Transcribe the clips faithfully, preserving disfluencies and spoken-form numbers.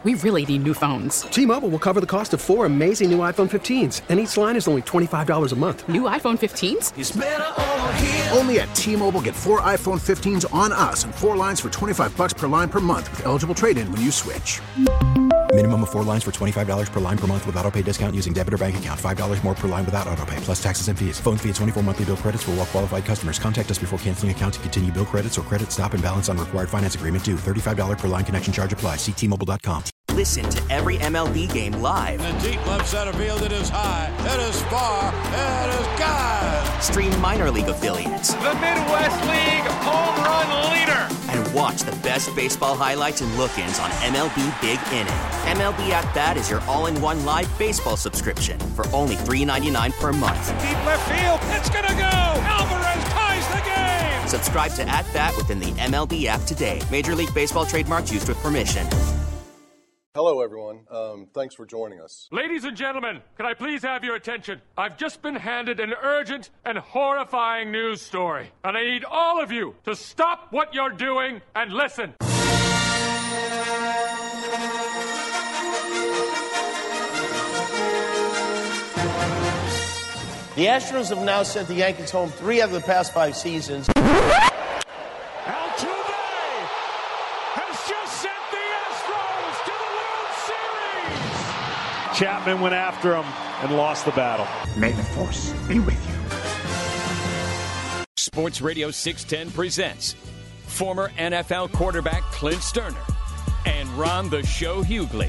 We really need new phones. T-Mobile will cover the cost of four amazing new iPhone fifteens, and each line is only twenty-five dollars a month. New iPhone fifteens? It's better over here. Only at T-Mobile, get four iPhone fifteens on us and four lines for twenty-five dollars per line per month with eligible trade-in when you switch. Minimum of four lines for twenty-five dollars per line per month with autopay discount using debit or bank account. five dollars more per line without autopay, plus taxes and fees. Phone fee at twenty-four monthly bill credits for well-qualified customers. Contact us before canceling account to continue bill credits or credit stop and balance on required finance agreement due. thirty-five dollars per line connection charge applies. See T Mobile dot com. Listen to every M L B game live. In the deep left center field, it is high, it is far, it is gone. Stream minor league affiliates. The Midwest League home run leader. And watch the best baseball highlights and look-ins on M L B Big Inning. M L B At Bat is your all-in-one live baseball subscription for only three dollars and ninety-nine cents per month. Deep left field, it's gonna go. Alvarez ties the game. Subscribe to At Bat within the M L B app today. Major League Baseball trademarks used with permission. Hello, everyone. Um, thanks for joining us. Ladies and gentlemen, can I please have your attention? I've just been handed an urgent and horrifying news story, and I need all of you to stop what you're doing and listen. The Astros have now sent the Yankees home three out of the past five seasons. Chapman went after him and lost the battle. May the force be with you. Sports Radio six ten presents former N F L quarterback Clint Stoerner and Ron the Show Hughley.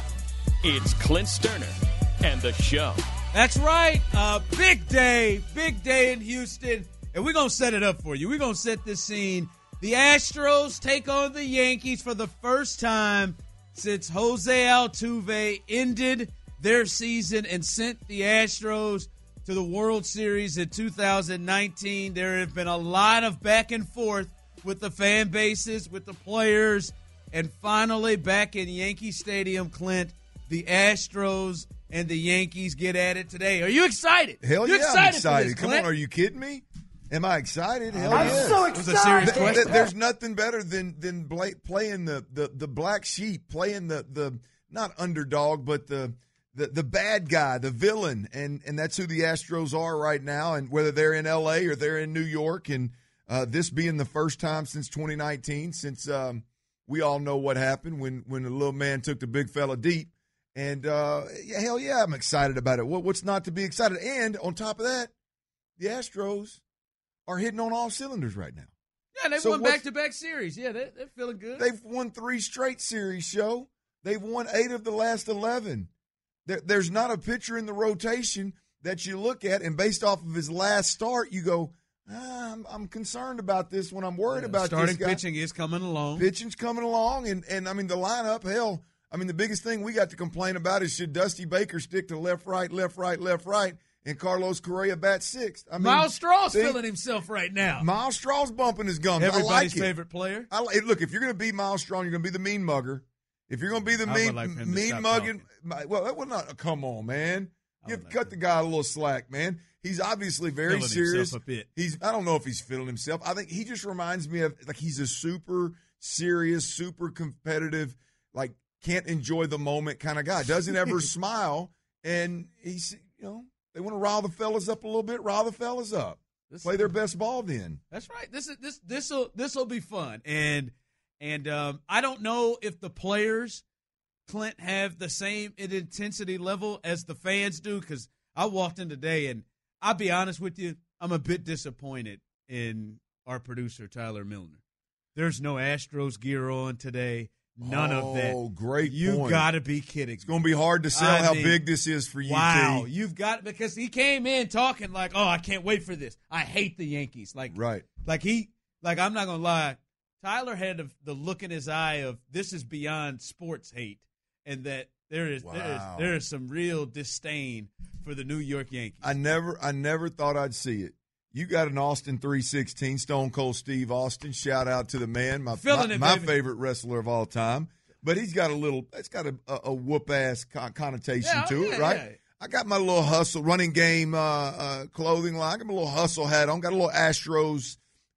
It's Clint Stoerner and the Show. That's right. Uh, big day. Big day in Houston. And we're going to set it up for you. We're going to set this scene. The Astros take on the Yankees for the first time since Jose Altuve ended their season and sent the Astros to the World Series in two thousand nineteen. There have been a lot of back and forth with the fan bases, with the players, and finally back in Yankee Stadium, Clint, the Astros and the Yankees get at it today. Are you excited? Hell you yeah, excited I'm excited. This, Come on, are you kidding me? Am I excited? Hell I'm yes. so excited. It was a serious question. There's nothing better than than playing the, the, the black sheep, playing the, the not underdog, but the, the the bad guy, the villain, and and that's who the Astros are right now. And whether they're in L A or they're in New York, and uh, this being the first time since twenty nineteen, since um, we all know what happened when when the little man took the big fella deep. And uh, yeah, hell yeah, I'm excited about it. What, what's not to be excited? And on top of that, the Astros are hitting on all cylinders right now. Yeah, they've so won back-to-back series. Yeah, they, they're feeling good. They've won three straight series, show. They've won eight of the last eleven. There, there's not a pitcher in the rotation that you look at, and based off of his last start, you go, ah, I'm, I'm concerned about this one. I'm worried yeah, about starting this guy. Pitching is coming along. Pitching's coming along, and, and, I mean, the lineup, hell, I mean, the biggest thing we got to complain about is should Dusty Baker stick to left, right, left, right, left, right, and Carlos Correa bat sixth. I mean, Miles Straw's they, feeling himself right now. Miles Straw's bumping his gums. Everybody's I like favorite player. I like, look, if you're going to be Miles Straw, you're going to be the mean mugger. If you're going to be the mean like mean mugging, well, that would not. Come on, man. You have to cut the guy a little slack, man. He's obviously very feeling serious. A bit. He's. I don't know if he's feeling himself. I think he just reminds me of like he's a super serious, super competitive, like can't enjoy the moment kind of guy. Doesn't ever smile, and he's you know. They want to rile the fellas up a little bit, rile the fellas up. This Play their best ball then. That's right. This is this this'll this'll be fun. And and um, I don't know if the players, Clint, have the same intensity level as the fans do, because I walked in today and I'll be honest with you, I'm a bit disappointed in our producer, Tyler Milner. There's no Astros gear on today. None oh, of that. Oh, great You point. got to be kidding. It's going to be hard to sell I how mean, big this is for you, Wow, T. you've got because he came in talking like, "Oh, I can't wait for this. I hate the Yankees." Like, right? Like he, like I'm not gonna lie. Tyler had the, the look in his eye of this is beyond sports hate, and that there is wow. there is there is some real disdain for the New York Yankees. I never, I never thought I'd see it. You got an Austin three sixteen, Stone Cold Steve Austin. Shout out to the man, my my, it, my baby. favorite wrestler of all time. But he's got a little, it's got a, a, a whoop-ass connotation yeah, to yeah, it, right? Yeah. I got my little hustle, running game uh, uh, clothing line. I got my little hustle hat on. Got a little Astros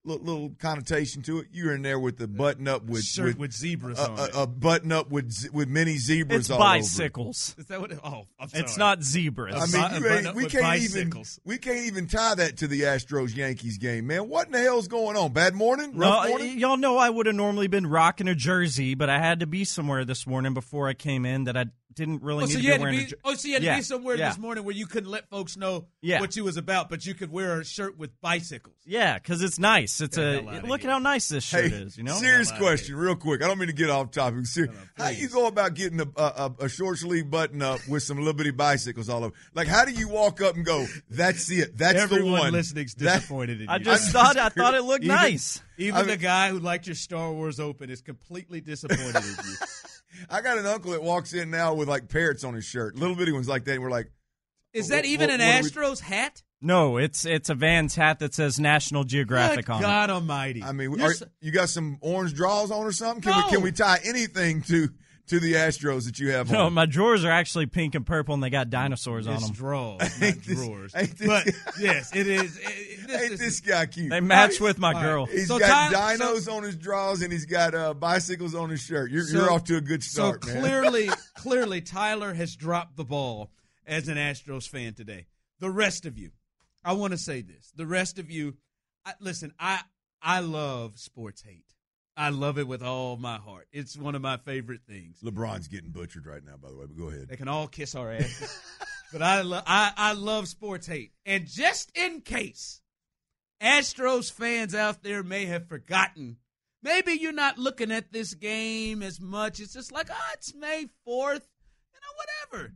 little, little connotation to it. You're in there with the button up with shirt with, with zebras uh, on a, it. a button up with with many zebras. It's all bicycles. Over. Is that what? It, oh, I'm sorry. It's not zebras. I mean, you ain't, we can't bicycles. even we can't even tie that to the Astros Yankees game, man. What in the hell's going on? Bad morning? Rough no, morning? Y'all know I would have normally been rocking a jersey, but I had to be somewhere this morning before I came in that I didn't really oh, need so to you be had wearing to be, a jersey. Oh, so you had yeah. to be somewhere yeah. this morning where you couldn't let folks know yeah. what you was about, but you could wear a shirt with bicycles. Yeah, because it's nice. It's a look here. at how nice this shirt hey, is. You know. Serious question, real quick. I don't mean to get off topic. Ser- no, no, how you go about getting a, a, a short sleeve button up with some little bitty bicycles all over? Like, how do you walk up and go, "That's it. That's Everyone the one." Listening's disappointed that, in you. I just thought I thought it looked even, nice. Even I mean, the guy who liked your Star Wars Open is completely disappointed in you. I got an uncle that walks in now with like parrots on his shirt, little bitty ones like that, and we're like, "Is that even what, an what Astros we... hat?" No, it's it's a Vans hat that says National Geographic Good on God it. God Almighty! I mean, are, so... you got some orange draws on or something? Can no. we can we tie anything to to the Astros that you have no, on? my drawers are actually pink and purple, and they got dinosaurs it's on them. Draws, not ain't this, drawers. Ain't this, but yes, it is. It, it, this, ain't this this is, guy cute? They match with my All girl. right. He's so got Tyler, dinos so, on his drawers, and he's got uh, bicycles on his shirt. You're, so, you're off to a good start, so man. clearly, clearly, Tyler has dropped the ball as an Astros fan today. The rest of you, I want to say this. The rest of you, I, listen, I I love sports hate. I love it with all my heart. It's one of my favorite things. LeBron's getting butchered right now, by the way, but go ahead. They can all kiss our asses. But I, lo- I, I love sports hate. And just in case Astros fans out there may have forgotten, maybe you're not looking at this game as much. It's just like, oh, it's May fourth, you know, whatever.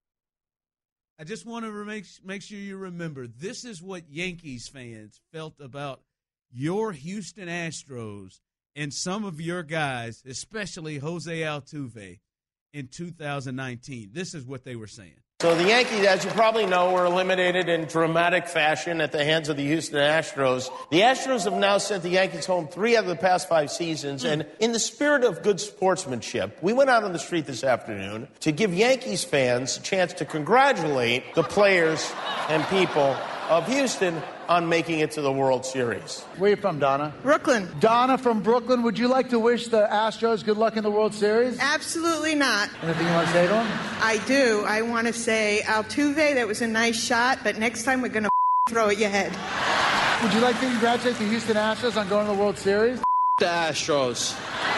I just want to make, make sure you remember, this is what Yankees fans felt about your Houston Astros and some of your guys, especially Jose Altuve, in two thousand nineteen. This is what they were saying. So the Yankees, as you probably know, were eliminated in dramatic fashion at the hands of the Houston Astros. The Astros have now sent the Yankees home three out of the past five seasons. And in the spirit of good sportsmanship, we went out on the street this afternoon to give Yankees fans a chance to congratulate the players and people of Houston on making it to the World Series. Where are you from, Donna? Brooklyn. Donna from Brooklyn, would you like to wish the Astros good luck in the World Series? Absolutely not. Anything you want to say to them? I do. I want to say, Altuve, that was a nice shot, but next time we're going to throw at your head. Would you like to congratulate the Houston Astros on going to the World Series? The Astros.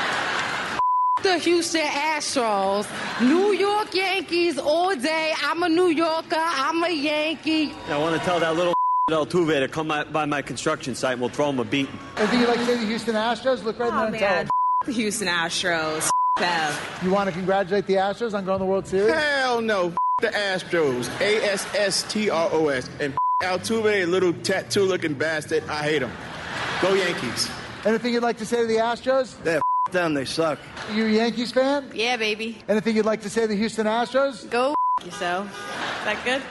The Houston Astros. New York Yankees all day. I'm a New Yorker. I'm a Yankee. I want to tell that little Altuve to come by my construction site and we'll throw him a beating. Anything you'd like to say to the Houston Astros? Look right oh, in there and man. tell them. The Houston Astros. Them. You want to congratulate the Astros on going to the World Series? Hell no. The Astros. A S S T R O S. And Altuve, a little tattoo-looking bastard. I hate him. Go Yankees. Anything you'd like to say to the Astros? Yeah, f*** them. They suck. You a Yankees fan? Yeah, baby. Anything you'd like to say to the Houston Astros? Go f- yourself. Is that good?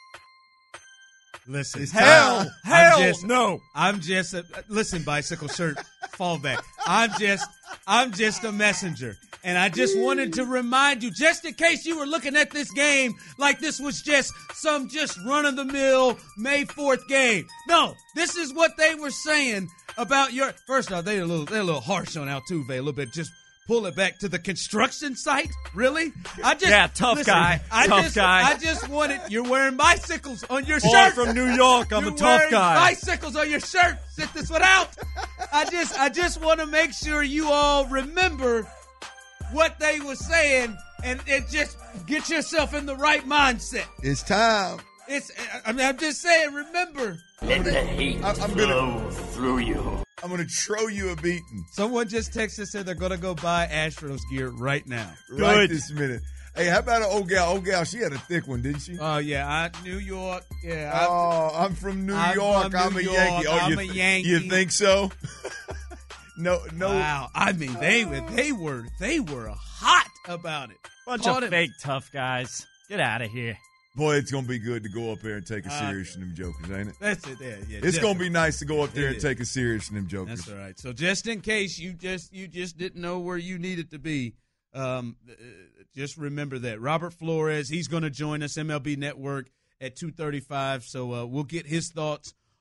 Listen, hell, I'm hell, just, no. I'm just a, listen, bicycle shirt, fall back. I'm just, I'm just a messenger, and I just wanted to remind you, just in case you were looking at this game like this was just some just run of the mill May fourth game. No, this is what they were saying about your. First off, they're a little, they're a little harsh on Altuve, a little bit. Just pull it back to the construction site? Really? I just yeah, tough listen, guy. I tough just, guy. I just wanted. You're wearing bicycles on your Boy, shirt. from New York. I'm You're a tough wearing guy. Bicycles on your shirt. Sit this one out. I just, I just want to make sure you all remember what they were saying, and, and just get yourself in the right mindset. It's time. It's. I mean, I'm just saying. Remember. Let the hate I, I'm flow gonna, through you. I'm going to throw you a beating. Someone just texted and said they're going to go buy Astros gear right now. Right Good. this minute. Hey, how about an old gal? Old gal, she had a thick one, didn't she? Oh, yeah. I, New York. Yeah. I, oh, I'm from New I'm York. From I'm New a York. Yankee. Oh, I'm you a th- Yankee. You think so? no, no. Wow. I mean, they were, they were, they were hot about it. Bunch Caught of it. fake tough guys. Get out of here. Boy, it's going to be good to go up there and take a Uh, serious in them jokers, ain't it? That's it. Yeah, yeah. It's just- going to be nice to go up there It and is. take a serious in them jokers. That's all right. So just in case you just you just didn't know where you needed to be, um, uh, just remember that Robert Flores, he's going to join us M L B Network at two thirty-five. So uh, we'll get his thoughts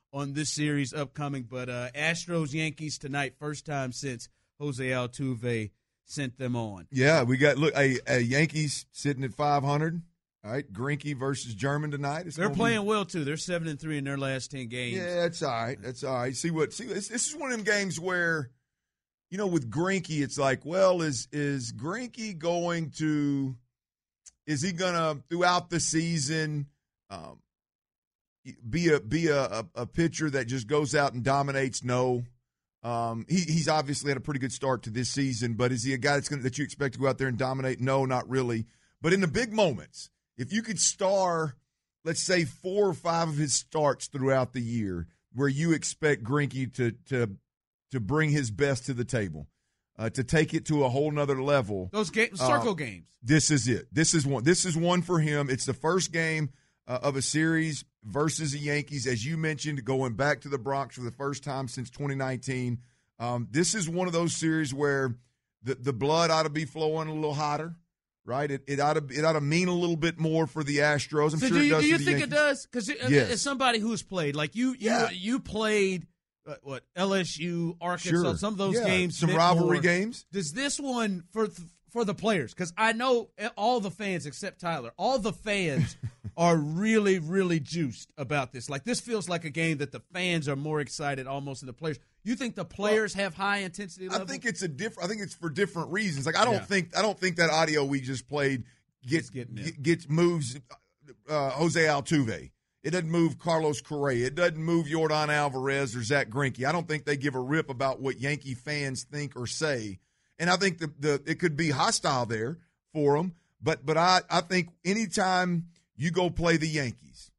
on this series upcoming. But uh, Astros-Yankees tonight, first time since Jose Altuve sent them on. Yeah, we got, look, a, a Yankees sitting at five hundred. All right, Greinke versus German tonight. It's They're playing be, well, too. They're seven and three in their last ten games. Yeah, that's all right. That's all right. See what? See, this, this is one of them games where, you know, with Greinke, it's like, well, is is Greinke going to, is he going to, throughout the season, um, be a be a, a, a pitcher that just goes out and dominates? No. Um, he, he's obviously had a pretty good start to this season, but is he a guy that's gonna, that you expect to go out there and dominate? No, not really. But in the big moments, if you could star, let's say, four or five of his starts throughout the year where you expect Greinke to to to bring his best to the table, uh, to take it to a whole nother level. Those ga- circle uh, games. This is it. This is one. This is one for him. It's the first game uh, of a series versus the Yankees, as you mentioned, going back to the Bronx for the first time since twenty nineteen. Um, this is one of those series where the the blood ought to be flowing a little hotter. Right, it it ought to it ought to mean a little bit more for the Astros. I'm so sure do you, it does. Do you for the think Yankees. it does? Because yes. as somebody who's played, like you, you, yeah. you played uh, what L S U, Arkansas, sure. some of those yeah. games, some rivalry more. games. Does this one for for the players? Because I know all the fans except Tyler, all the fans are really, really juiced about this. Like this feels like a game that the fans are more excited almost than the players. You think the players well, have high intensity level? I think it's a different. I think it's for different reasons. Like I don't yeah. think I don't think that audio we just played. Gets get, gets moves uh, Jose Altuve. It doesn't move Carlos Correa. It doesn't move Yordan Alvarez or Zach Greinke. I don't think they give a rip about what Yankee fans think or say. And I think the, the it could be hostile there for them. But but I, I think anytime you go play the Yankees,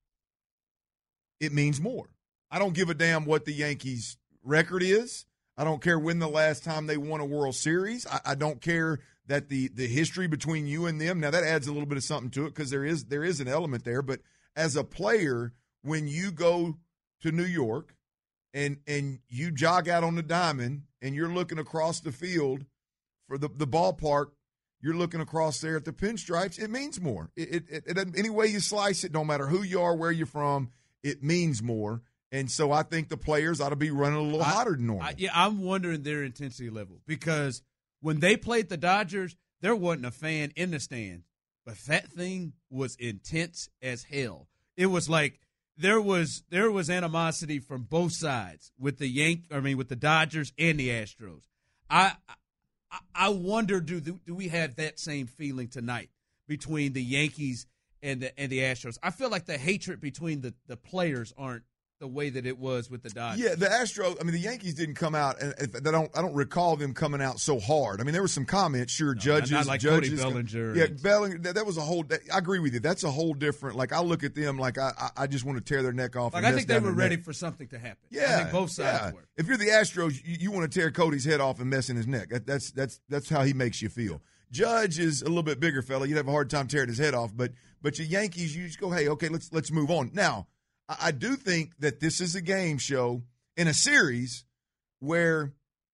it means more. I don't give a damn what the Yankees' record is. I don't care when the last time they won a World Series. I, I don't care that the the history between you and them, now that adds a little bit of something to it because there is there is an element there. But as a player, when you go to New York and and you jog out on the diamond and you're looking across the field for the, the ballpark, you're looking across there at the pinstripes, it means more. It, it, it, it any way you slice it, no matter who you are, where you're from, it means more. And so I think the players ought to be running a little I, hotter than normal. I, yeah, I'm wondering their intensity level because when they played the Dodgers, there wasn't a fan in the stands, but that thing was intense as hell. It was like there was there was animosity from both sides with the Yank, I mean with the Dodgers and the Astros. I I, I wonder do do we have that same feeling tonight between the Yankees and the and the Astros? I feel like the hatred between the, the players aren't the way that it was with the Dodgers. Yeah, the Astros, I mean, the Yankees didn't come out, and I don't I don't recall them coming out so hard. I mean, there were some comments, sure, no, judges. Not like judges, Cody Bellinger. Yeah, Bellinger, that, that was a whole, that, I agree with you. That's a whole different, like, I look at them like I I just want to tear their neck off. Like, and I think they were ready neck. for something to happen. Yeah. I think both sides yeah. were. If you're the Astros, you, you want to tear Cody's head off and mess in his neck. That, that's, that's, that's how he makes you feel. Judge is a little bit bigger fella. You'd have a hard time tearing his head off, but but your Yankees, you just go, hey, okay, let's let's move on. Now, I do think that this is a game show in a series where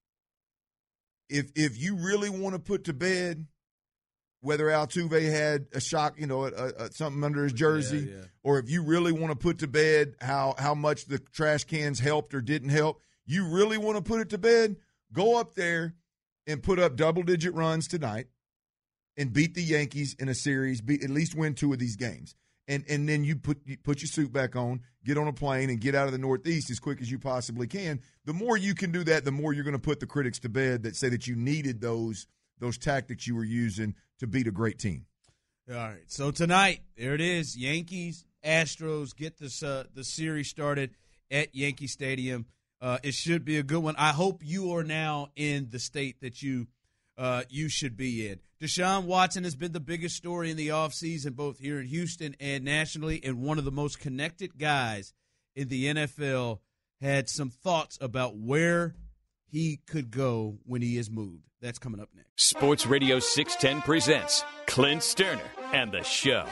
if if you really want to put to bed whether Altuve had a shock, you know, a, a, something under his jersey, yeah, yeah. or if you really want to put to bed how, how much the trash cans helped or didn't help, you really want to put it to bed, go up there and put up double-digit runs tonight and beat the Yankees in a series, beat, at least win two of these games. And and then you put you put your suit back on, get on a plane, and get out of the Northeast as quick as you possibly can. The more you can do that, the more you're going to put the critics to bed that say that you needed those those tactics you were using to beat a great team. All right, so tonight, there it is, Yankees, Astros, get this uh, the series started at Yankee Stadium. Uh, it should be a good one. I hope you are now in the state that you uh, you should be in. Deshaun Watson has been the biggest story in the offseason, both here in Houston and nationally, and one of the most connected guys in the N F L had some thoughts about where he could go when he is moved. That's coming up next. Sports Radio six ten presents Clint Sterner and the Show.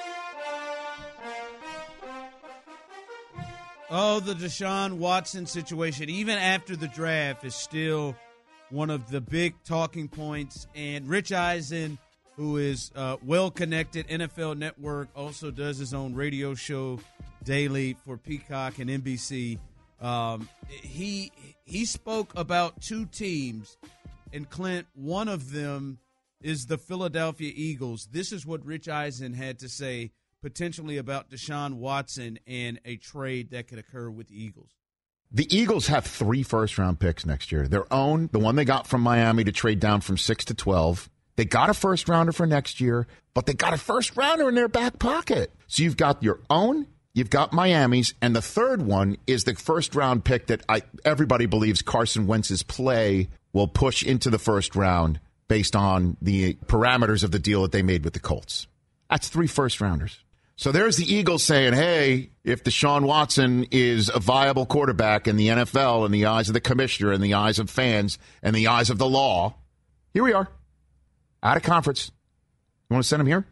Oh, the Deshaun Watson situation, even after the draft, is still one of the big talking points. And Rich Eisen, who is uh, well-connected, N F L Network, also does his own radio show daily for Peacock and N B C, Um, he he spoke about two teams, and Clint, one of them is the Philadelphia Eagles. This is what Rich Eisen had to say potentially about Deshaun Watson and a trade that could occur with the Eagles. The Eagles have three first-round picks next year. Their own, the one they got from Miami to trade down from six to twelve. They got a first-rounder for next year, but they got a first-rounder in their back pocket. So you've got your own, you've got Miami's, and the third one is the first-round pick that I, everybody believes Carson Wentz's play will push into the first round based on the parameters of the deal that they made with the Colts. That's three first-rounders. So there's the Eagles saying, hey, if Deshaun Watson is a viable quarterback in the N F L in the eyes of the commissioner, in the eyes of fans, and the eyes of the law, here we are, out of conference. You want to send him here?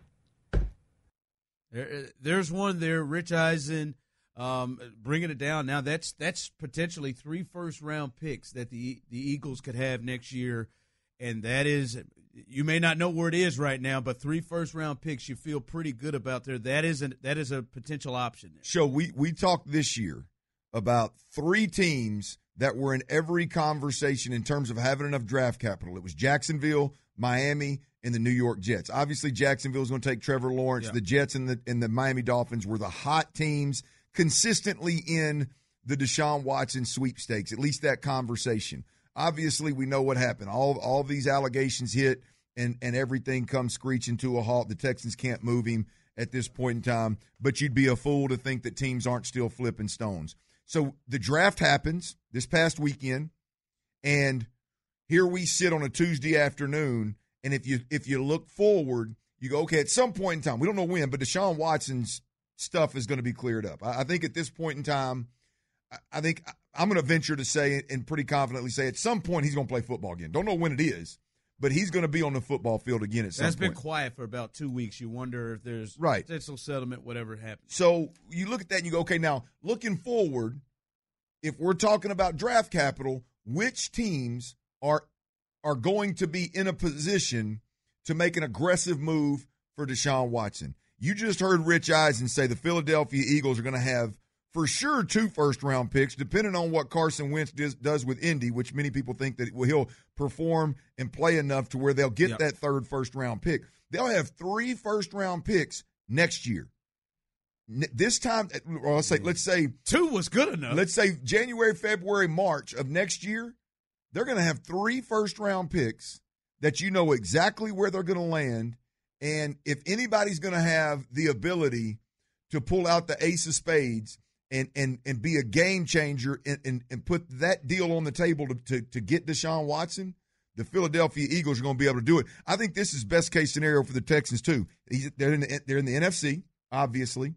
There, there's one there, Rich Eisen, um, bringing it down. Now, that's that's potentially three first-round picks that the the Eagles could have next year, and that is – you may not know where it is right now, but three first-round picks you feel pretty good about there. That is a, that is a potential option there. So we, we talked this year about three teams that were in every conversation in terms of having enough draft capital. It was Jacksonville, Miami, and the New York Jets. Obviously, Jacksonville is going to take Trevor Lawrence. Yeah. The Jets and the, and the Miami Dolphins were the hot teams consistently in the Deshaun Watson sweepstakes, at least that conversation. Obviously, we know what happened. All all these allegations hit, and, and everything comes screeching to a halt. The Texans can't move him at this point in time, but you'd be a fool to think that teams aren't still flipping stones. So the draft happens this past weekend, and here we sit on a Tuesday afternoon, and if you if you look forward, you go, okay, at some point in time, we don't know when, but Deshaun Watson's stuff is going to be cleared up. I, I think at this point in time, I, I think – I'm going to venture to say and pretty confidently say at some point he's going to play football again. Don't know when it is, but he's going to be on the football field again at some That's point. That's been quiet for about two weeks. You wonder if there's right. potential settlement, whatever happens. So you look at that and you go, okay, now looking forward, if we're talking about draft capital, which teams are are going to be in a position to make an aggressive move for Deshaun Watson? You just heard Rich Eisen say the Philadelphia Eagles are going to have for sure two first-round picks, depending on what Carson Wentz does, does with Indy, which many people think that well, he'll perform and play enough to where they'll get yep. that third first-round pick. They'll have three first-round picks next year. This time, well, let's say, let's say two was good enough. Let's say January, February, March of next year, they're going to have three first-round picks that you know exactly where they're going to land, and if anybody's going to have the ability to pull out the ace of spades and and and be a game changer and, and, and put that deal on the table to, to, to get Deshaun Watson, the Philadelphia Eagles are going to be able to do it. I think this is best case scenario for the Texans too. They're in the, they're in the N F C, obviously.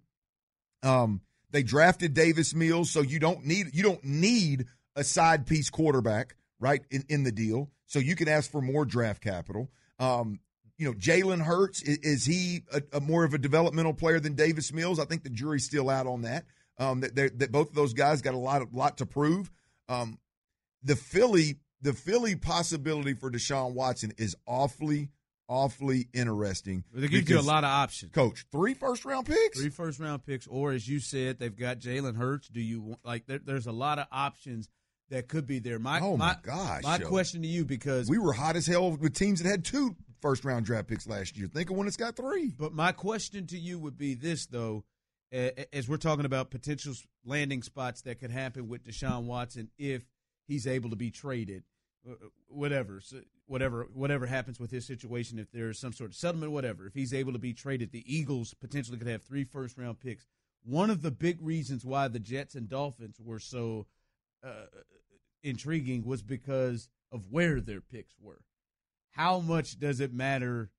Um, they drafted Davis Mills, so you don't need you don't need a side piece quarterback, right, in, in the deal. So you can ask for more draft capital. Um, you know, Jalen Hurts, is, is he a, a more of a developmental player than Davis Mills? I think the jury's still out on that. Um, that, that both of those guys got a lot of lot to prove. Um, the Philly, the Philly possibility for Deshaun Watson is awfully, awfully interesting. They give you a lot of options, Coach. Three first round picks, three first round picks, or as you said, they've got Jalen Hurts. Do you want, like? There, there's a lot of options that could be there. My, oh my, my gosh! My yo. question to you, because we were hot as hell with teams that had two first round draft picks last year. Think of when it's got three. But my question to you would be this, though. As we're talking about potential landing spots that could happen with Deshaun Watson if he's able to be traded, whatever, whatever, whatever happens with his situation, if there's some sort of settlement, whatever, if he's able to be traded, the Eagles potentially could have three first-round picks. One of the big reasons why the Jets and Dolphins were so uh, intriguing was because of where their picks were. How much does it matter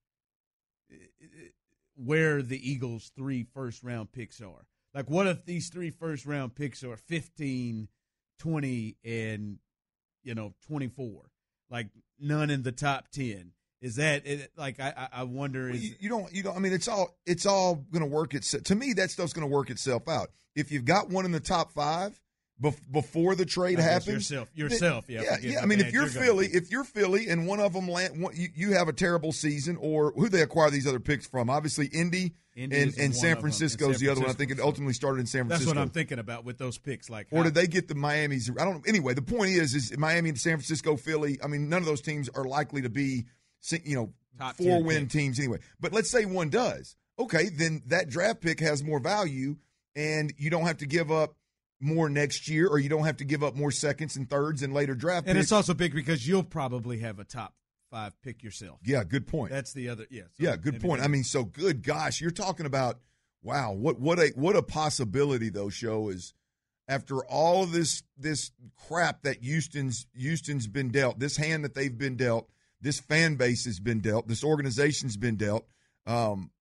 where the Eagles' three first-round picks are? Like, what if these three first-round picks are fifteen, twenty, and, you know, twenty-four? Like, none in the top ten. Is that it, like I I wonder? Is, well, you, you don't you don't. I mean, it's all it's all going to work itself. To me, that stuff's going to work itself out. If you've got one in the top five, bef- before the trade I guess happens. Yourself, yourself, then, yeah. Yeah, yeah. I mean, if you're, you're Philly, gonna... if you're Philly, and one of them land, one, you, you have a terrible season, or who they acquire these other picks from? Obviously, Indy, Indy and, and San Francisco is the other one. I think it ultimately started in San Francisco. That's what I'm thinking about with those picks. Like, or how... did they get the Miami's? I don't know. Anyway, the point is, is Miami and San Francisco, Philly. I mean, none of those teams are likely to be, you know, Top four win picks. Teams anyway. But let's say one does. Okay, then that draft pick has more value, and you don't have to give up more next year, or you don't have to give up more seconds and thirds and later draft and picks. It's also big because you'll probably have a top five pick yourself. Yeah, good point. That's the other. Yeah, so yeah, good point. I mean, so good. Gosh, you're talking about wow. What what a what a possibility though. Show is after all of this this crap that Houston's Houston's been dealt, this hand that they've been dealt, this fan base has been dealt, this organization's been dealt. Um,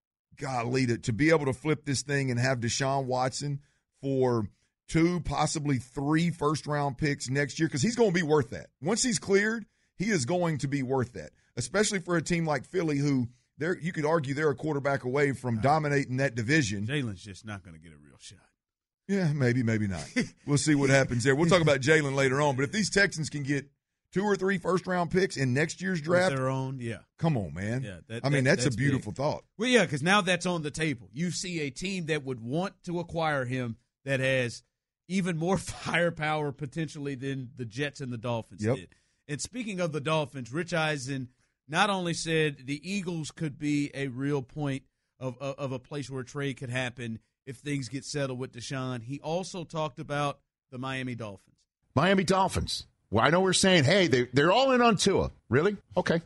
golly, to, to be able to flip this thing and have Deshaun Watson for two, possibly three first-round picks next year, because he's going to be worth that. Once he's cleared, he is going to be worth that, especially for a team like Philly who, they're, you could argue they're a quarterback away from dominating that division. Jalen's just not going to get a real shot. Yeah, maybe, maybe not. We'll see what happens there. We'll talk about Jalen later on, but if these Texans can get two or three first-round picks in next year's draft, with their own, yeah. Come on, man. Yeah, that, I mean, that, that's, that's a beautiful big. thought. Well, yeah, because now that's on the table. You see a team that would want to acquire him that has even more firepower potentially than the Jets and the Dolphins yep. did. And speaking of the Dolphins, Rich Eisen not only said the Eagles could be a real point of, of, of a place where a trade could happen if things get settled with Deshaun, he also talked about the Miami Dolphins. Miami Dolphins. Well, I know we're saying, hey, they, they're all in on Tua. Really? Okay.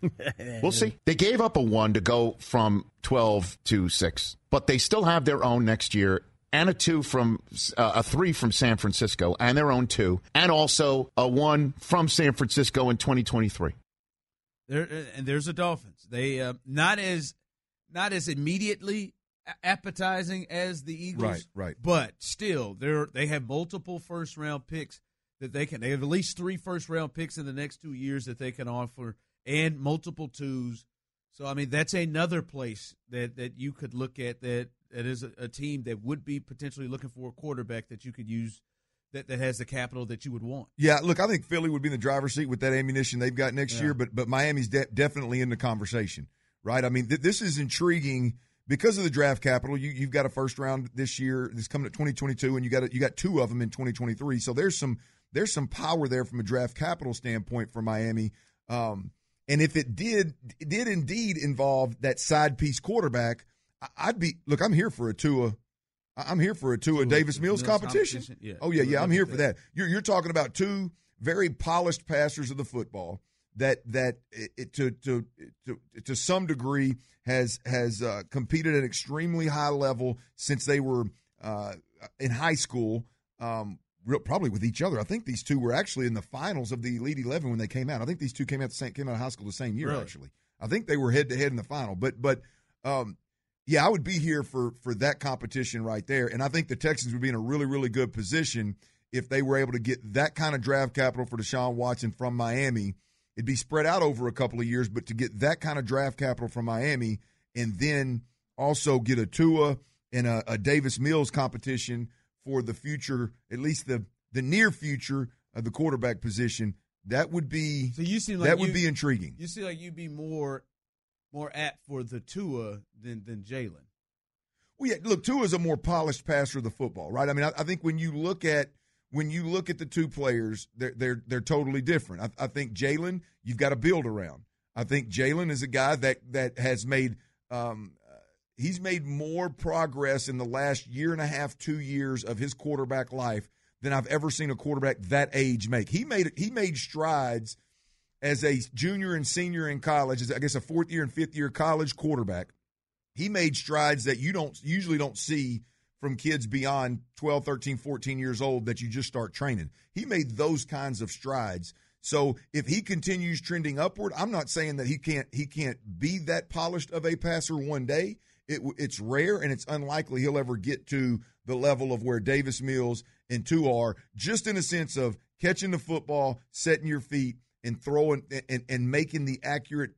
We'll see. They gave up a one to go from twelve to six, but they still have their own next year, and a two from uh, a three from San Francisco, and their own two, and also a one from San Francisco in twenty twenty-three. There and there's the Dolphins. They uh, not as not as immediately appetizing as the Eagles, right? Right. But still, they they have multiple first round picks that they can. They have at least three first round picks in the next two years that they can offer, and multiple twos. So I mean, that's another place that, that you could look at that. That is a, a team that would be potentially looking for a quarterback that you could use that, that has the capital that you would want. Yeah, look, I think Philly would be in the driver's seat with that ammunition they've got next yeah. year, but but Miami's de- definitely in the conversation, right? I mean, th- this is intriguing because of the draft capital. You, you've got a first round this year. This coming at twenty twenty-two, and you got a, you got two of them in twenty twenty-three. So there's some there's some power there from a draft capital standpoint for Miami. Um, and if it did it did indeed involve that side piece quarterback, I'd be look. I'm here for a Tua. I'm here for a Tua, Tua Davis Mills, Mills competition. competition. Yeah. Oh yeah, yeah. I'm here for that. You're you're talking about two very polished passers of the football that that it, to to to to some degree has has uh, competed at an extremely high level since they were uh, in high school. Um, real, probably with each other. I think these two were actually in the finals of the Elite Eleven when they came out. I think these two came out the same, came out of high school the same year. Really? Actually, I think they were head to head in the final. But but. Um, Yeah, I would be here for, for that competition right there. And I think the Texans would be in a really, really good position if they were able to get that kind of draft capital for Deshaun Watson from Miami. It'd be spread out over a couple of years, but to get that kind of draft capital from Miami and then also get a Tua and a, a Davis Mills competition for the future, at least the, the near future of the quarterback position, that would be so you seem like that you, would be intriguing. You seem like you'd be more – more apt for the Tua than than Jalen. Well, yeah, look, Tua's a more polished passer of the football, right? I mean, I, I think when you look at when you look at the two players, they're they're they're totally different. I, I think Jalen, you've got to build around. I think Jalen is a guy that that has made um, uh, he's made more progress in the last year and a half, two years of his quarterback life than I've ever seen a quarterback that age make. He made he made strides as a junior and senior in college, as I guess a fourth year and fifth year college quarterback. He made strides that you don't usually don't see from kids beyond twelve, thirteen, fourteen years old that you just start training. He made those kinds of strides. So if he continues trending upward, I'm not saying that he can't he can't be that polished of a passer one day. It, it's rare and it's unlikely he'll ever get to the level of where Davis Mills and Tua are, just in a sense of catching the football, setting your feet, and throwing and, and making the accurate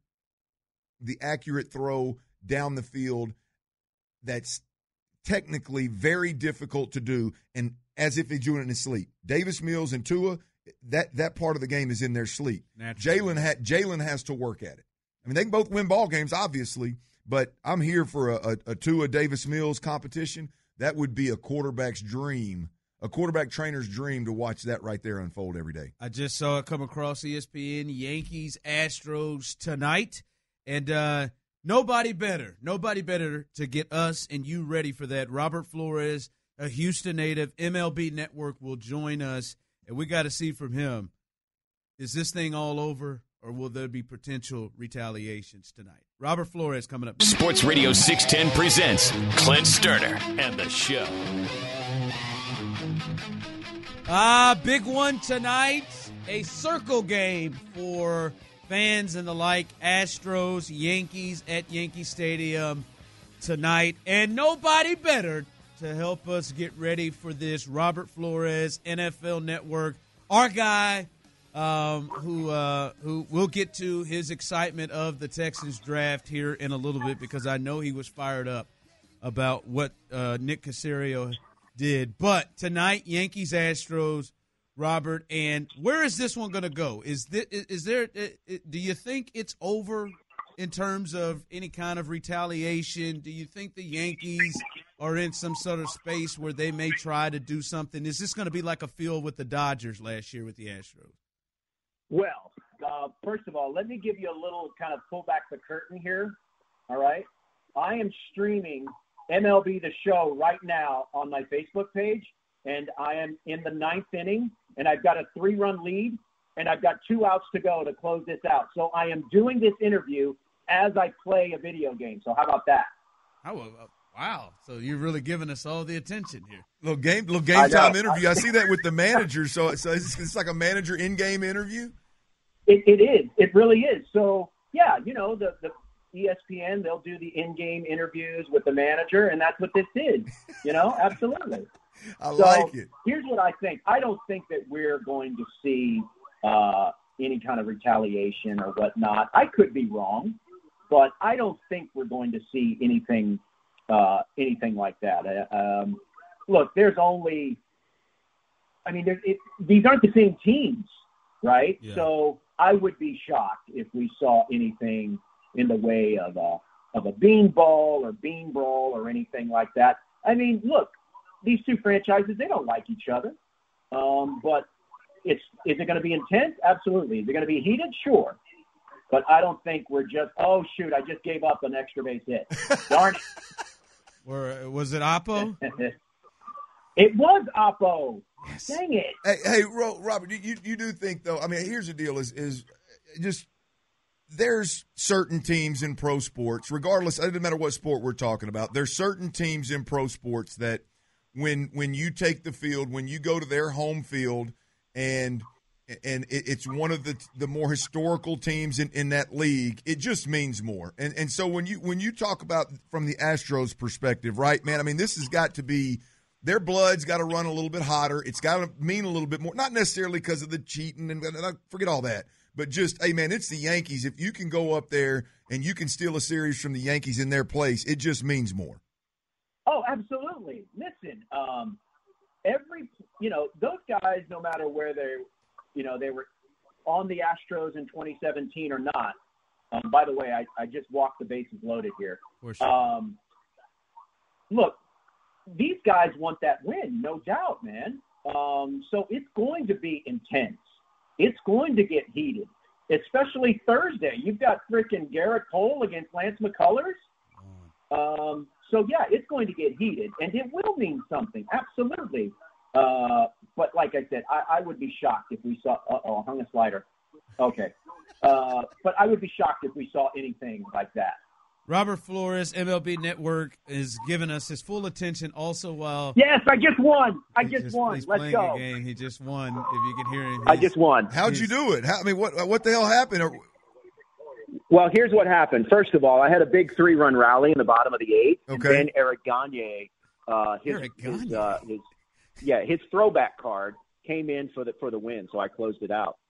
the accurate throw down the field that's technically very difficult to do. And as if he's doing it in his sleep. Davis Mills and Tua, that that part of the game is in their sleep. Jalen ha- Jalen has to work at it. I mean, they can both win ball games, obviously, but I'm here for a, a, a Tua Davis Mills competition. That would be a quarterback's dream, a quarterback trainer's dream to watch that right there unfold every day. I just saw it come across E S P N, Yankees, Astros tonight, and uh, nobody better, nobody better to get us and you ready for that. Robert Flores, a Houston native, M L B Network will join us, and we got to see from him, is this thing all over? Or will there be potential retaliations tonight? Robert Flores coming up. Sports Radio six ten presents Clint Sterner and the Show. Ah, big one tonight. A circle game for fans and the like. Astros, Yankees at Yankee Stadium tonight. And nobody better to help us get ready for this. Robert Flores, N F L Network, our guy. Um, who uh, who we'll get to his excitement of the Texans draft here in a little bit because I know he was fired up about what uh, Nick Caserio did. But tonight, Yankees, Astros, Robert, and where is this one going to go? Is this, is there? Do you think it's over in terms of any kind of retaliation? Do you think the Yankees are in some sort of space where they may try to do something? Is this going to be like a field with the Dodgers last year with the Astros? Well, uh, first of all, let me give you a little kind of pull back the curtain here, all right? I am streaming M L B The Show right now on my Facebook page, and I am in the ninth inning, and I've got a three-run lead, and I've got two outs to go to close this out. So I am doing this interview as I play a video game. So how about that? Oh, uh, wow. So you're really giving us all the attention here. Little game, little game time interview. I see that with the manager. So, so it's, it's like a manager in-game interview? It, it is. It really is. So, yeah, you know, the, the E S P N, they'll do the in-game interviews with the manager, and that's what this is. You know, absolutely. I so like it. Here's what I think. I don't think that we're going to see uh, any kind of retaliation or whatnot. I could be wrong, but I don't think we're going to see anything uh, anything like that. Uh, um, look, there's only – I mean, there, it, these aren't the same teams, right? Yeah. So – I would be shocked if we saw anything in the way of a of a beanball or bean brawl or anything like that. I mean, look, these two franchises, they don't like each other. Um, but it's is it going to be intense? Absolutely. Is it going to be heated? Sure. But I don't think we're just, oh, shoot, I just gave up an extra base hit. Darn it. Or was it Oppo? It was Oppo. Yes. Dang it. Hey, hey, Robert, you, you do think, though, I mean, here's the deal is, is just there's certain teams in pro sports, regardless, it doesn't matter what sport we're talking about, there's certain teams in pro sports that when when you take the field, when you go to their home field, and and it, it's one of the the more historical teams in, in that league, it just means more. And and so when you when you talk about from the Astros perspective, right, man, I mean, this has got to be – their blood's got to run a little bit hotter. It's got to mean a little bit more, not necessarily because of the cheating and, and I forget all that, but just, hey, man, it's the Yankees. If you can go up there and you can steal a series from the Yankees in their place, it just means more. Oh, absolutely. Listen, um, every, you know, those guys, no matter where they, you know, they were on the Astros in twenty seventeen or not. Um, by the way, I, I just walked the bases loaded here. For sure. Um, look, these guys want that win, no doubt, man. Um, so it's going to be intense. It's going to get heated, especially Thursday. You've got freaking Garrett Cole against Lance McCullers. Um, so, yeah, it's going to get heated, and it will mean something, absolutely. Uh, but like I said, I, I would be shocked if we saw – uh-oh, I hung a slider. Okay. Uh, but I would be shocked if we saw anything like that. Robert Flores, M L B Network, is giving us his full attention also while – Yes, I just won. I just, just won. He's Let's playing go. a game. He just won, if you can hear him. I just won. How'd you do it? How, I mean, what what the hell happened? Well, here's what happened. First of all, I had a big three-run rally in the bottom of the eighth. Okay. And then Eric Gagne, uh, his, Eric his, Gagne. uh, his, yeah, his throwback card came in for the for the win, so I closed it out.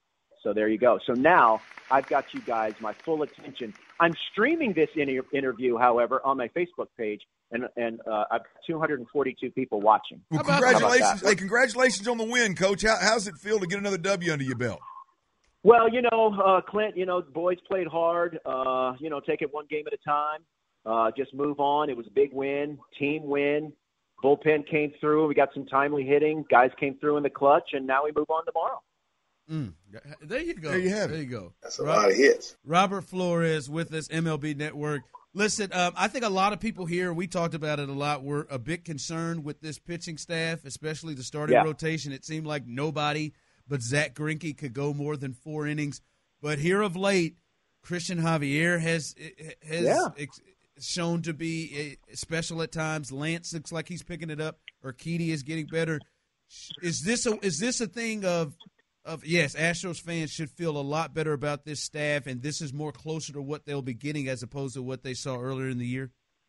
So there you go. So now I've got you guys my full attention. I'm streaming this inter- interview, however, on my Facebook page, and and uh, I've got two hundred forty-two people watching. Well, congratulations! Hey, congratulations on the win, Coach. How, how's it feel to get another W under your belt? Well, you know, uh, Clint, you know, the boys played hard. Uh, you know, take it one game at a time. Uh, just move on. It was a big win, team win. Bullpen came through. We got some timely hitting. Guys came through in the clutch, and now we move on tomorrow. Mm. There you go. There you have There it. you go. That's a lot of hits. Robert Flores with us, M L B Network. Listen, um, I think a lot of people here, we talked about it a lot, were a bit concerned with this pitching staff, especially the starting Yeah. rotation. It seemed like nobody but Zach Greinke could go more than four innings. But here of late, Christian Javier has has Yeah. ex- shown to be special at times. Lance looks like he's picking it up. Urquidy is getting better. Is this a, is this a thing of Of yes, Astros fans should feel a lot better about this staff, and this is more closer to what they'll be getting as opposed to what they saw earlier in the year?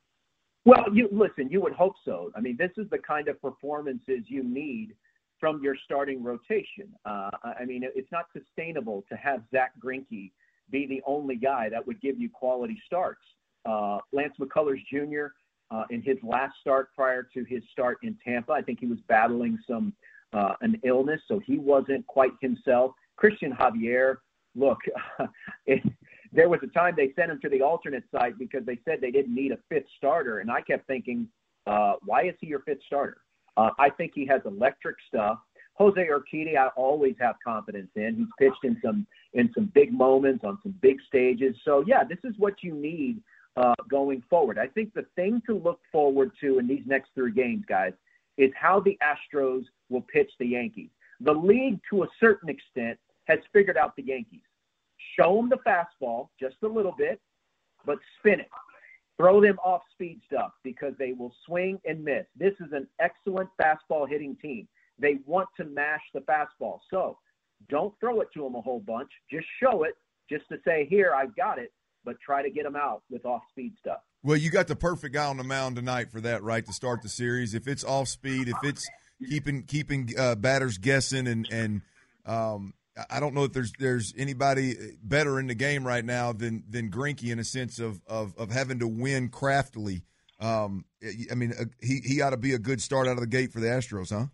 Well, you listen, you would hope so. I mean, this is the kind of performances you need from your starting rotation. Uh, I mean, it's not sustainable to have Zach Greinke be the only guy that would give you quality starts. Uh, Lance McCullers Junior, uh, in his last start prior to his start in Tampa, I think he was battling some uh, an illness, so he wasn't quite himself. Christian Javier, look, it, there was a time they sent him to the alternate site because they said they didn't need a fifth starter, and I kept thinking, uh, why is he your fifth starter? Uh, I think he has electric stuff. Jose Urquidy, I always have confidence in. He's pitched in some in some big moments on some big stages. So, yeah, this is what you need uh, going forward. I think the thing to look forward to in these next three games, guys, is how the Astros will pitch the Yankees. The league, to a certain extent, has figured out the Yankees. Show them the fastball just a little bit, but spin it. Throw them off-speed stuff because they will swing and miss. This is an excellent fastball hitting team. They want to mash the fastball. So don't throw it to them a whole bunch. Just show it just to say, here, I've got it, but try to get them out with off-speed stuff. Well, you got the perfect guy on the mound tonight for that, right, to start the series. If it's off-speed, if it's keeping keeping uh, batters guessing, and, and um, I don't know if there's there's anybody better in the game right now than than Greinke in a sense of, of, of having to win craftily. Um, I mean, uh, he, he ought to be a good start out of the gate for the Astros, huh?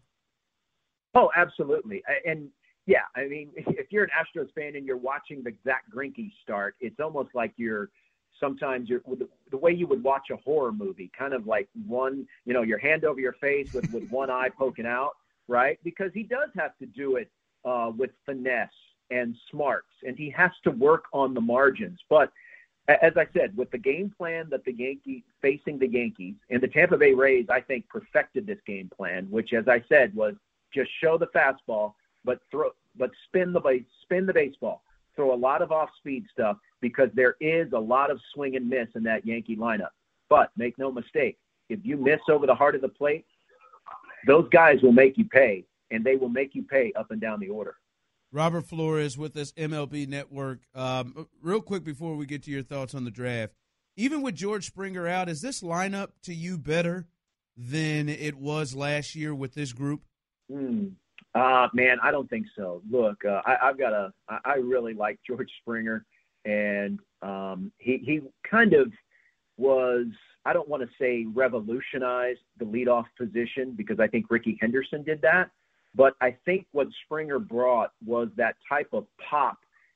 Oh, absolutely. And, yeah, I mean, if you're an Astros fan and you're watching the Zach Greinke start, it's almost like you're sometimes you're the way you would watch a horror movie, kind of like one, you know, your hand over your face with, with one eye poking out, right? Because he does have to do it uh, with finesse and smarts, and he has to work on the margins. But as I said, with the game plan that the Yankees facing the Yankees and the Tampa Bay Rays, I think perfected this game plan, which, as I said, was just show the fastball, but throw, but spin the base, spin the baseball, throw a lot of off-speed stuff because there is a lot of swing and miss in that Yankee lineup. But make no mistake, if you miss over the heart of the plate, those guys will make you pay, and they will make you pay up and down the order. Robert Flores with us, M L B Network. Um, real quick before we get to your thoughts on the draft, even with George Springer out, is this lineup to you better than it was last year with this group? Mm. Uh, man, I don't think so. Look, uh, I, I've got a – I really like George Springer, and um, he, he kind of was – I don't want to say revolutionized the leadoff position because I think Ricky Henderson did that. But I think what Springer brought was that type of pop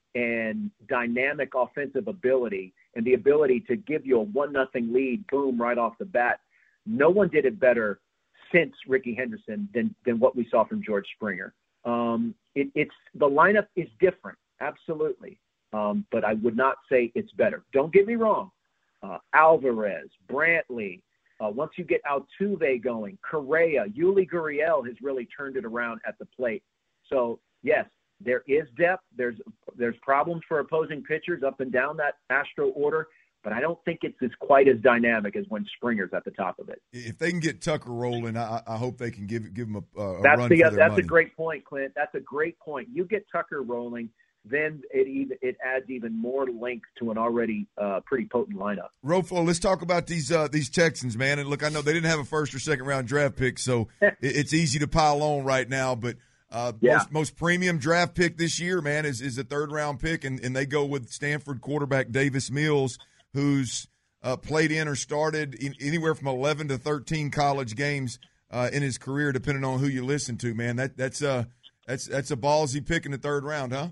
and dynamic offensive ability and the ability to give you a one nothing lead, boom, right off the bat. No one did it better since Ricky Henderson than, than what we saw from George Springer. Um, it, it's the lineup is different, absolutely. Um, but I would not say it's better. Don't get me wrong. Uh, Alvarez, Brantley, Uh, once you get Altuve going, Correa, Yuli Gurriel has really turned it around at the plate. So, yes, there is depth. There's there's problems for opposing pitchers up and down that Astro order, but I don't think it's as quite as dynamic as when Springer's at the top of it. If they can get Tucker rolling, I, I hope they can give give him a, a that's run the, for their That's money. a great point, Clint. That's a great point. You get Tucker rolling, then it even, it adds even more length to an already uh, pretty potent lineup. Roflo, let's talk about these uh, these Texans, man. And look, I know they didn't have a first or second round draft pick, so it, it's easy to pile on right now. But Uh, Yeah. most, most premium draft pick this year, man, is, is a third-round pick, and, and they go with Stanford quarterback Davis Mills, who's uh, played in or started in, anywhere from eleven to thirteen college games uh, in his career, depending on who you listen to, man. That That's a, that's, that's a ballsy pick in the third round, huh?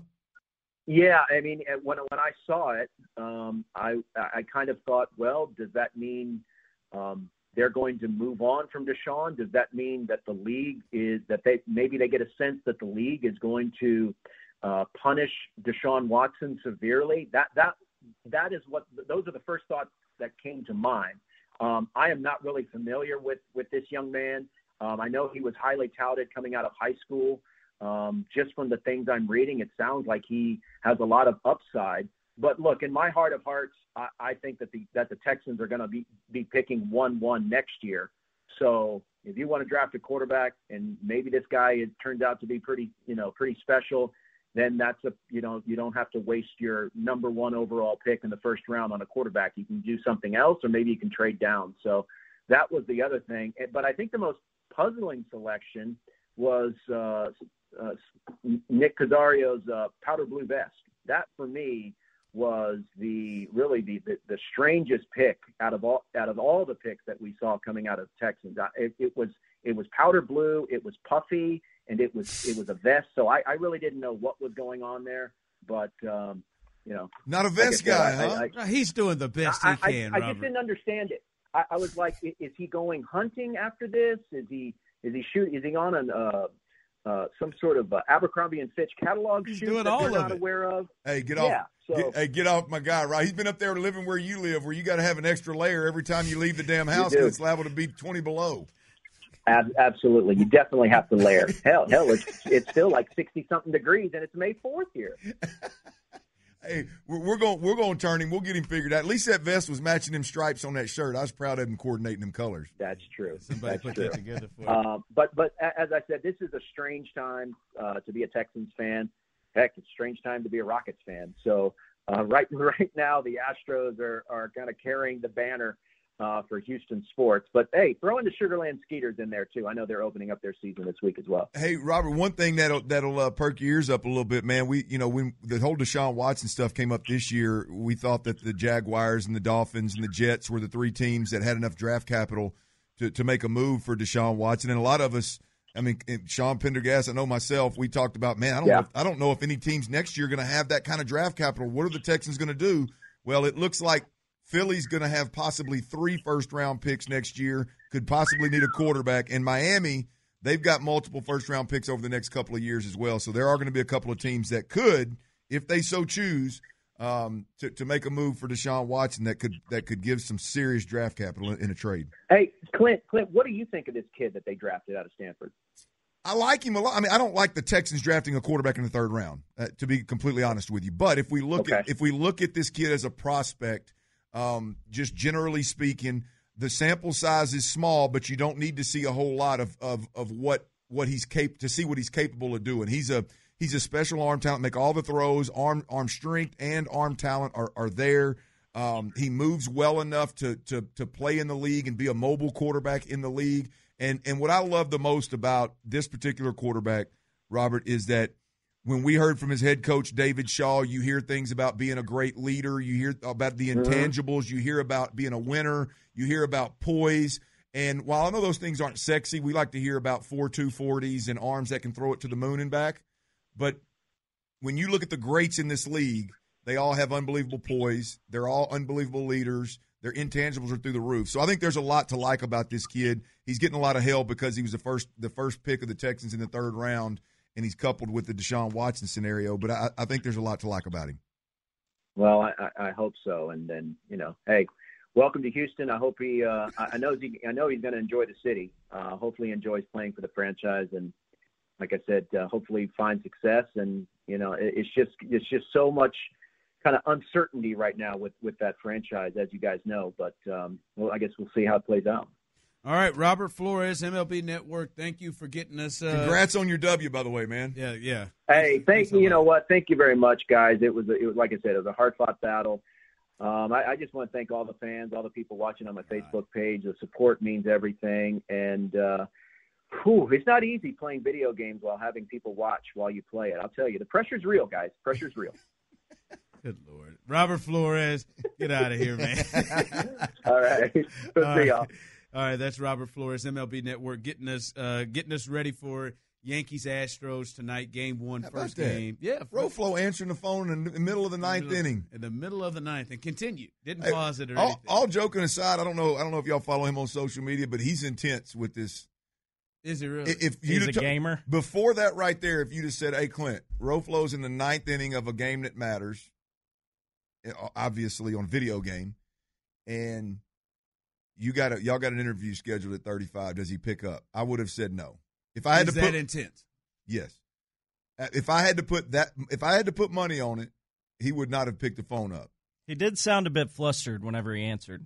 Yeah, I mean, when when I saw it, um, I I kind of thought, well, does that mean um, they're going to move on from Deshaun? Does that mean that the league is that they maybe they get a sense that the league is going to uh, punish Deshaun Watson severely? That that that is what those are the first thoughts that came to mind. Um, I am not really familiar with with this young man. Um, I know he was highly touted coming out of high school. Um, just from the things I'm reading, it sounds like he has a lot of upside. But look, in my heart of hearts, I, I think that the that the Texans are going to be be picking one one next year. So if you want to draft a quarterback, and maybe this guy it turns out to be pretty you know pretty special, then that's a you know you don't have to waste your number one overall pick in the first round on a quarterback. You can do something else, or maybe you can trade down. So that was the other thing. But I think the most puzzling selection was uh, uh, Nick Casario's uh, powder blue vest. That for me was the really the, the, the strangest pick out of all out of all the picks that we saw coming out of Texans. It, it was it was powder blue, it was puffy, and it was it was a vest. So I, I really didn't know what was going on there, but um, you know, not a vest like guy, said, huh? I, I, He's doing the best he I, can. I, I Robert. just didn't understand it. I, I was like, is he going hunting after this? Is he is he shoot? Is he on an uh, uh, some sort of uh, Abercrombie and Fitch catalog He's shoot doing that all we're of not it. aware of? Hey, get Yeah, off! so- get, hey, get off my guy, right? He's been up there living where you live, where you got to have an extra layer every time you leave the damn house do. because it's liable to be twenty below. Ab- absolutely, you definitely have to layer. hell, hell, it's it's still like sixty something degrees, and it's May fourth here. Hey, we're, we're going we're going to turn him. We'll get him figured out. At least that vest was matching them stripes on that shirt. I was proud of him coordinating them colors. That's true. Somebody That's put true. that together for you. Uh, but but a- as I said, this is a strange time uh, to be a Texans fan. Heck, it's a strange time to be a Rockets fan. So uh, right right now, the Astros are are kind of carrying the banner uh, for Houston sports. But hey, throw in the Sugarland Skeeters in there too. I know they're opening up their season this week as well. Hey, Robert, one thing that'll that'll uh, perk your ears up a little bit, man. We, you know, when the whole Deshaun Watson stuff came up this year, we thought that the Jaguars and the Dolphins and the Jets were the three teams that had enough draft capital to, to make a move for Deshaun Watson. And a lot of us, I mean, Sean Pendergast, I know myself, we talked about, man, I don't Yeah. know if, I don't know if any teams next year are going to have that kind of draft capital. What are the Texans going to do? Well, it looks like Philly's going to have possibly three first-round picks next year, could possibly need a quarterback. And Miami, they've got multiple first-round picks over the next couple of years as well. So there are going to be a couple of teams that could, if they so choose, um, to, to make a move for Deshaun Watson that could that could give some serious draft capital in, in a trade. Hey, Clint, Clint, what do you think of this kid that they drafted out of Stanford? I like him a lot. I mean, I don't like the Texans drafting a quarterback in the third round, uh, to be completely honest with you. But if we look Okay. at if we look at this kid as a prospect, um, just generally speaking, the sample size is small, but you don't need to see a whole lot of of, of what what he's cap- to see what he's capable of doing. He's a he's a special arm talent. Make all the throws, arm arm strength and arm talent are are there. Um, he moves well enough to to to play in the league and be a mobile quarterback in the league. And and what I love the most about this particular quarterback, Robert, is that when we heard from his head coach, David Shaw, you hear things about being a great leader. You hear about the intangibles. You hear about being a winner. You hear about poise. And while I know those things aren't sexy, we like to hear about four two forties and arms that can throw it to the moon and back. But when you look at the greats in this league, they all have unbelievable poise. They're all unbelievable leaders. Their intangibles are through the roof. So I think there's a lot to like about this kid. He's getting a lot of hell because he was the first the first pick of the Texans in the third round, and he's coupled with the Deshaun Watson scenario. But I, I think there's a lot to like about him. Well, I, I I hope so. And then, you know, hey, welcome to Houston. I hope he. Uh, I I know he. I know he's going to enjoy the city. Uh, hopefully, he enjoys playing for the franchise. And like I said, uh, hopefully, find success. And you know, it, it's just it's just so much kind of uncertainty right now with, with that franchise, as you guys know. But um, well, I guess we'll see how it plays out. All right, Robert Flores, M L B Network. Thank you for getting us. Uh, Congrats on your W, by the way, man. Yeah, yeah. Hey, thank you. You know what? Thank you very much, guys. It was, a, it was like I said, it was a hard-fought battle. Um, I, I just want to thank all the fans, all the people watching on my Facebook page. The support means everything. And uh, Whew, it's not easy playing video games while having people watch while you play it. I'll tell you, the pressure's real, guys. Pressure's real. Good Lord. Robert Flores, get out of here, man. All right. Good to see y'all. All right, that's Robert Flores, M L B Network, getting us uh, getting us ready for Yankees Astros tonight, game one, How first about that? game. Yeah, Roflo answering the phone in the middle of the ninth middle, inning. In the middle of the ninth, and continue. Didn't Hey, pause it or all, anything. all joking aside, I don't know. I don't know if y'all follow him on social media, but he's intense with this. Is he really? If He's you'd a have to- gamer. Before that, right there, if you just said, "Hey, Clint, Roflo's in the ninth inning of a game that matters," obviously on video game, and you got a, y'all got an interview scheduled at thirty-five. Does he pick up? I would have said no. If I had Is to that put intense? yes, if I had to put that, if I had to put money on it, he would not have picked the phone up. He did sound a bit flustered whenever he answered.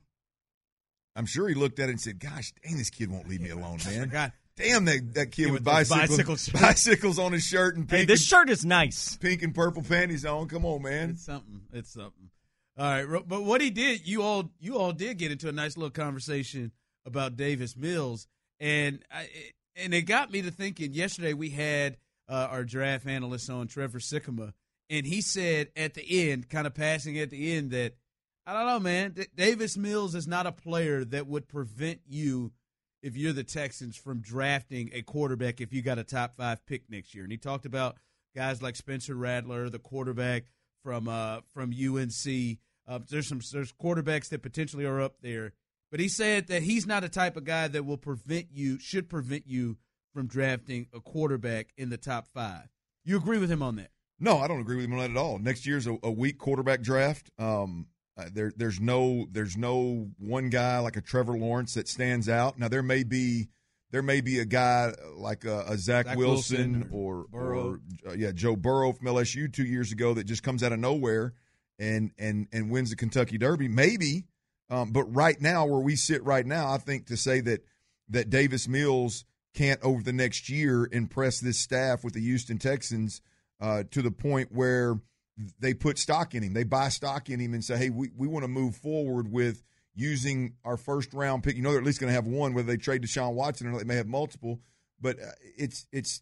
I'm sure he looked at it and said, "Gosh, dang, this kid won't leave me alone, man. God. Damn, that, that kid Yeah, with, with those bicycles, bicycle bicycles on his shirt and Hey, pink, this and, shirt is nice. pink and purple panties on. Come on, man." It's something. It's something. All right, Ro- but what he did, you all, you all did get into a nice little conversation about Davis Mills, and I, and it got me to thinking. Yesterday we had uh, our draft analyst on, Trevor Sycamore, and he said at the end, kind of passing at the end, that I don't know, man. D- Davis Mills is not a player that would prevent you, if you're the Texans, from drafting a quarterback if you got a top five pick next year. And he talked about guys like Spencer Rattler, the quarterback from uh, from U N C. Uh, there's some there's quarterbacks that potentially are up there, but he said that he's not a type of guy that will prevent you, should prevent you from drafting a quarterback in the top five. You agree with him on that? No, I don't agree with him on that at all. Next year's a, a weak quarterback draft. Um, uh, there, there's no, there's no one guy like a Trevor Lawrence that stands out. Now there may be, there may be a guy like a, a Zach, Zach Wilson, Wilson or, or or uh, yeah, Joe Burrow from L S U two years ago that just comes out of nowhere and and and wins the Kentucky Derby. Maybe, um, but right now where we sit right now, I think to say that that Davis Mills can't over the next year impress this staff with the Houston Texans uh, to the point where they put stock in him. They buy stock in him and say, hey, we, we want to move forward with using our first-round pick. You know they're at least going to have one, whether they trade Deshaun Watson or they may have multiple. But uh, it's it's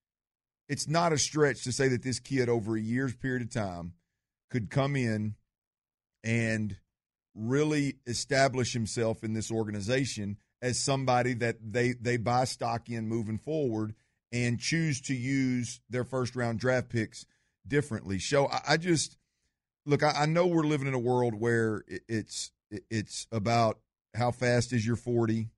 it's not a stretch to say that this kid over a year's period of time could come in and really establish himself in this organization as somebody that they, they buy stock in moving forward and choose to use their first-round draft picks differently. So I, I just – look, I, I know we're living in a world where it, it's it's about how fast is your forty,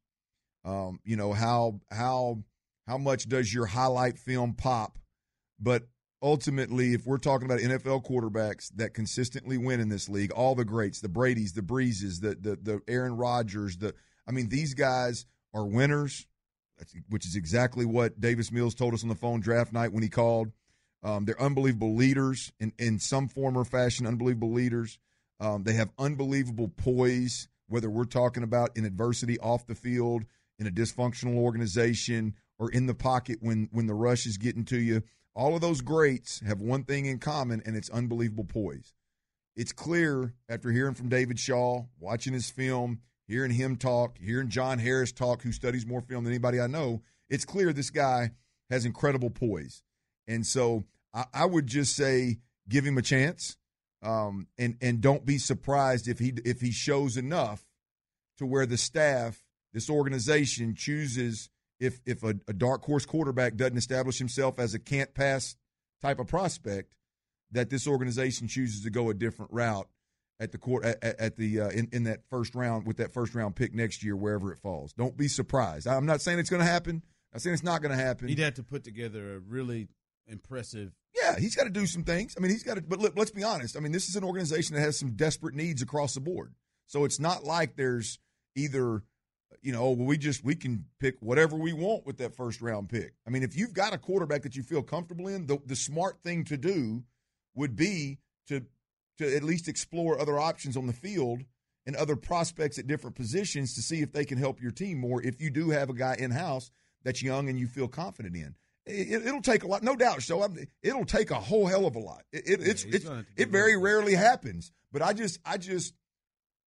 um, you know, how how how much does your highlight film pop. But ultimately, if we're talking about N F L quarterbacks that consistently win in this league, all the greats, the Bradys, the Breezes, the the, the Aaron Rodgers, the I mean, these guys are winners, which is exactly what Davis Mills told us on the phone draft night when he called. Um, they're unbelievable leaders in, in some form or fashion, unbelievable leaders. Um, they have unbelievable poise, whether we're talking about in adversity off the field, in a dysfunctional organization, or in the pocket when, when the rush is getting to you. All of those greats have one thing in common, and it's unbelievable poise. It's clear after hearing from David Shaw, watching his film, hearing him talk, hearing John Harris talk, who studies more film than anybody I know, it's clear this guy has incredible poise. And so I, I would just say give him a chance, um, and and don't be surprised if he if he shows enough to where the staff, this organization, chooses if if a, a dark horse quarterback doesn't establish himself as a can't pass type of prospect, that this organization chooses to go a different route at the court at, at the uh, in in that first round with that first round pick next year wherever it falls. Don't be surprised. I'm not saying it's going to happen. I'm saying it's not going to happen. He'd have to put together a really impressive. Yeah, he's got to do some things. I mean, he's got to. But look, let's be honest. I mean, this is an organization that has some desperate needs across the board. So it's not like there's either, you know, oh, well, we just we can pick whatever we want with that first round pick. I mean, if you've got a quarterback that you feel comfortable in, the the smart thing to do would be to to at least explore other options on the field and other prospects at different positions to see if they can help your team more. If you do have a guy in house that's young and you feel confident in. It, it'll take a lot, no doubt. So I'm, it'll take a whole hell of a lot. It, it, Yeah, it's, he's it's gonna have to it do very that. rarely happens. But I just, I just,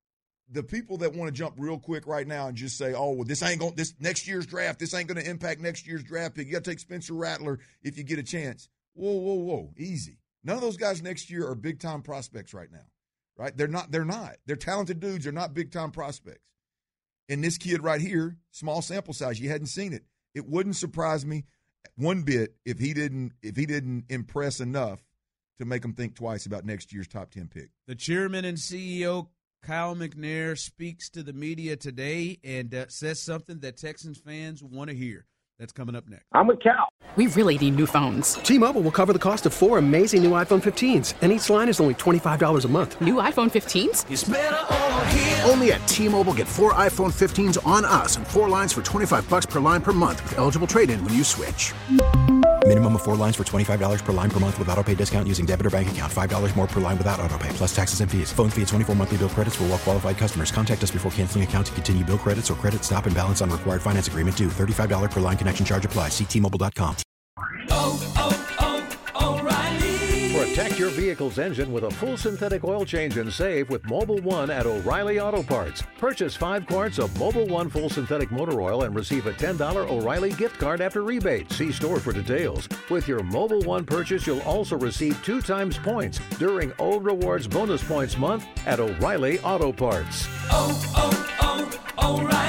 the people that want to jump real quick right now and just say, oh, well, this ain't going this next year's draft, this ain't going to impact next year's draft pick. You got to take Spencer Rattler if you get a chance. Whoa, whoa, whoa, easy. None of those guys next year are big-time prospects right now, right? They're not. They're not. They're talented dudes. They're not big-time prospects. And this kid right here, small sample size, you hadn't seen it. It wouldn't surprise me one bit if he didn't if he didn't impress enough to make them think twice about next year's top ten pick. The chairman and C E O, Kyle McNair, speaks to the media today and uh, says something that Texans fans want to hear. That's coming up next. I'm with Cal. We really need new phones. T-Mobile will cover the cost of four amazing new iPhone fifteens, and each line is only twenty-five dollars a month. New iPhone fifteens? It's better over here. Only at T-Mobile, get four iPhone fifteens on us and four lines for twenty-five bucks per line per month with eligible trade-in when you switch. Minimum of four lines for twenty-five dollars per line per month with autopay discount using debit or bank account. five dollars more per line without autopay, plus taxes and fees. Phone fee at twenty-four monthly bill credits for well-qualified customers. Contact us before canceling account to continue bill credits or credit stop and balance on required finance agreement due. thirty-five dollars per line connection charge applies. See T Mobile dot com. Oh, oh, oh, O'Reilly. Protect your vehicle's engine with a full synthetic oil change and save with Mobil One at O'Reilly Auto Parts. Purchase five quarts of Mobil One full synthetic motor oil and receive a ten dollars O'Reilly gift card after rebate. See store for details. With your Mobil One purchase, you'll also receive two times points during O Rewards Bonus Points Month at O'Reilly Auto Parts. Oh, oh, oh, O'Reilly.